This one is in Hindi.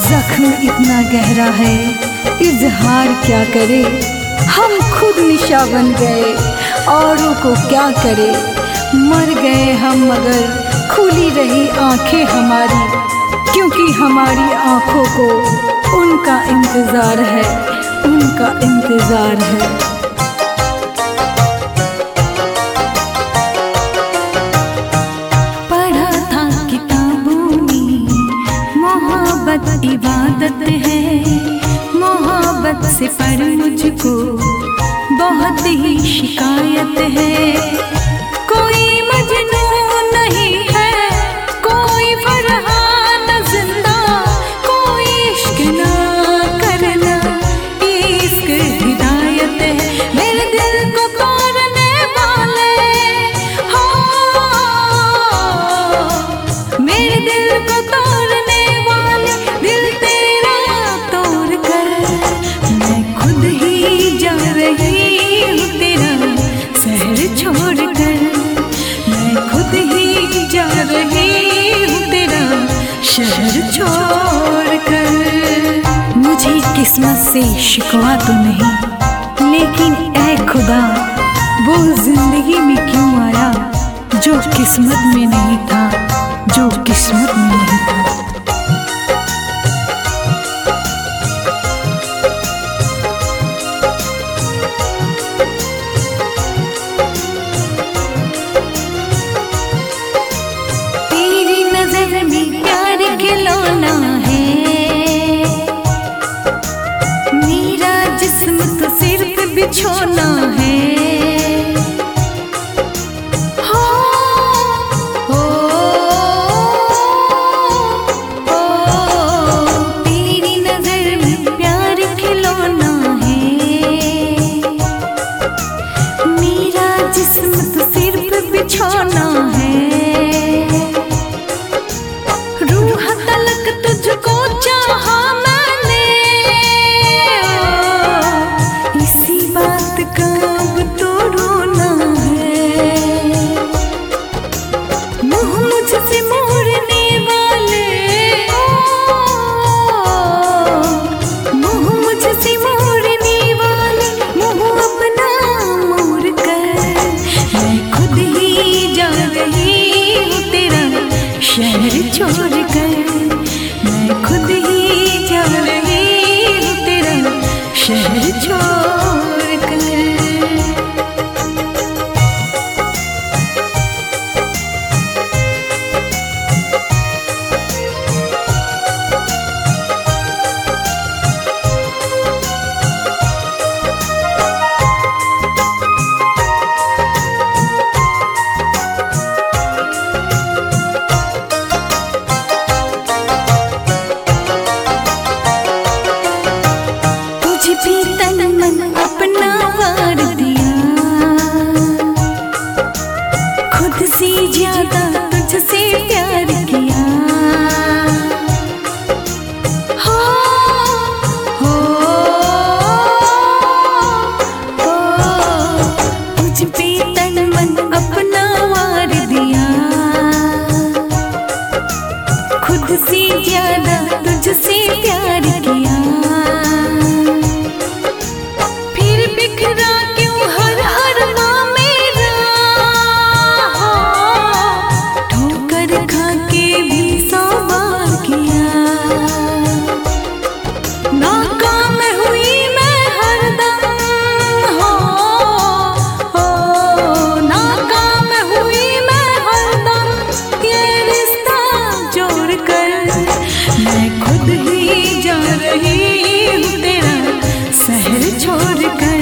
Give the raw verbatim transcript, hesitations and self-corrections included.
जख्म इतना गहरा है, इजहार क्या करे। हम खुद निशा बन गए, औरों को क्या करे। मर गए हम मगर खुली रही आंखें हमारी, क्योंकि हमारी आंखों को उनका इंतजार है, उनका इंतजार है। पढ़ा था किताबों में मोहब्बत इबादत है, मोहब्बत से पर मुझको बहुत ही शिकायत है। कोई मजनू नहीं है, कोई फरहान जिंदा, कोई इश्क ना करना, इश्क हिदायत है। मेरे दिल को तोड़ने वाले हो, मेरे दिल को तोड़ने वाले, दिल तेरा तोड़ कर मैं खुद ही जा रही हूँ तेरा शहर छोड़ कर। मैं खुद ही जा रही हूँ तेरा शहर छोड़ कर। मुझे किस्मत से शिकवा तो नहीं, लेकिन ऐ खुदा वो जिंदगी में क्यों आया जो किस्मत में नहीं था, जो किस्मत में नहीं था। तेरी नजर में प्यार खिलौना है, मेरा जिस्म तो सिर्फ बिछोना है। हो, हो, हो, तेरी नजर में प्यार खिलौना है, मेरा जिस्म तो सिर्फ बिछोना है। रूह तलक तुझको चाहा मैंने, इसी बात का अब तो रोना है। मुँह मुझसे मोड़ने वाले, मुँह मुझसे मोड़ने वाले, मुँह अपना मोड़ कर मैं खुद ही जा रही हूँ तेरा शहर छोड़ कर। मैं खुद ही जा रही हूँ तेरा शहर छोड़ कर। तुझ भी तन मन अपना वार दिया, खुद से ज्यादा तुझसे प्यार किया। हो, हो, हो, तुझ भी तन मन अपना वार दिया, खुद से ज्यादा तुझसे प्यार किया। फिर बिखरा क्यों हर अरमा मेरा, ठोकर खा के भी सौ बार किया। नाकाम हुई मैं हरदम, हो, हो, नाकाम हुई मैं हरदम, ये रिश्ता जोड़ कर मैं खुद ही जा रही हूँ तेरा शहर छोड़ कर।